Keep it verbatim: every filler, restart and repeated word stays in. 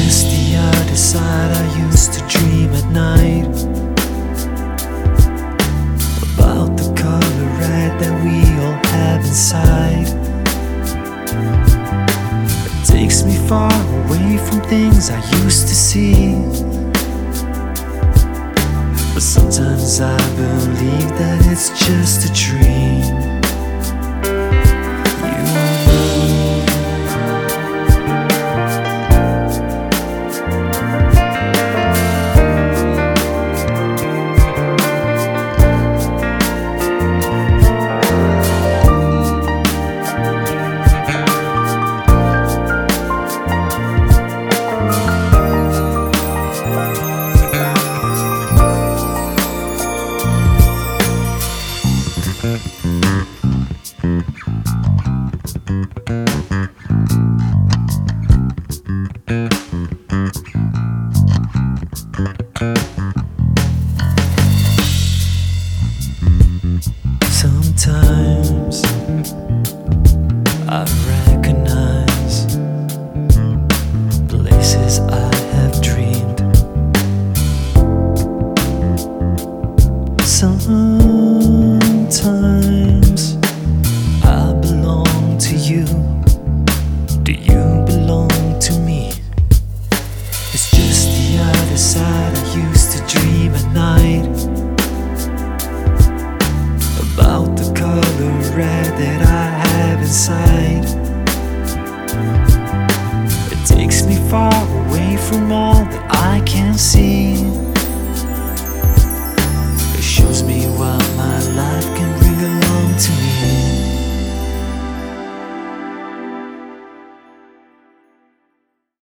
just the other side I used to dream at night, about the color red that we all have inside. It takes me far away from things I used to see, but sometimes I believe that it's just a dream. Sometimes I recognize places I have dreamed. Sometimes I belong to you. Do you belong to me? It's just the other side I used to dream at night, about the color red that I have inside. It takes me far away from all that I can see,